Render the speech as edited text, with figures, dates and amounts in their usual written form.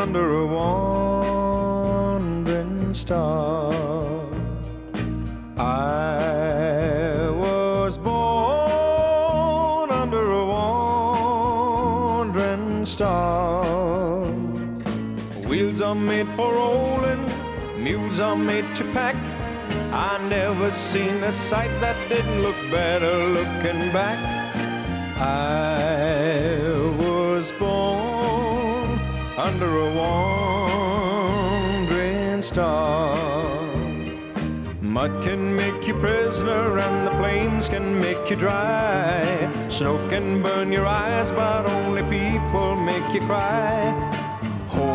under a wandering star. I was born under a wandering star. Wheels are made for rolling, mules are made to pack. I never seen a sight that didn't look better looking back. I was born under a wandering star. Mud can make you prisoner and the plains can make you dry. Snow can burn your eyes but only people make you cry.